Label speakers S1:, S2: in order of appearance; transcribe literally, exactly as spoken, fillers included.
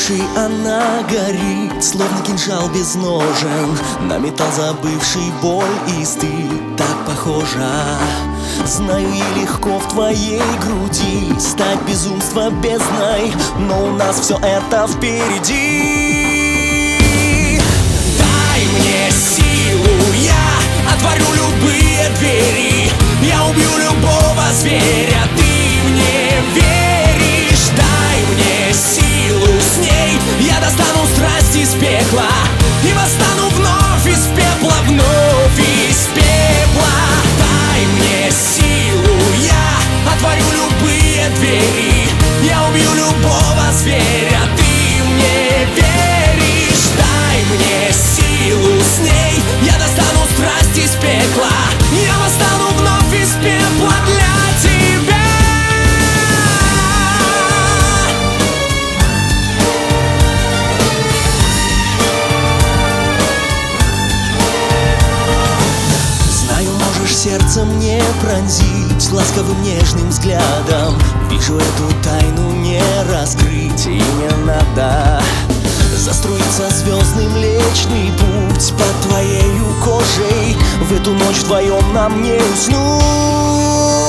S1: души она горит, словно кинжал без ножен, на металл забывший боль и стыд. Так похожа, знаю, и легко в твоей груди стать безумства бездной, но у нас все это впереди. Дай мне силу, я отворю любые двери, я убью любого зверя, ты мне веришь? Дай мне силу, с ней я достану страсть из пекла и восстану вновь из пепла, вновь из пепла. Дай мне силу, я отворю любые двери, я убью любого зверя, ты мне веришь? Дай мне силу, с ней я достану страсть из пекла, я восстану вновь из пепла для тебя. Знаю, можешь сердце мне пронзить ласковым нежным взглядом, вижу, эту тайну не раскрыть и не надо. Заструится звездный Млечный Путь под твоею кожей, в эту ночь вдвоем нам не уснуть.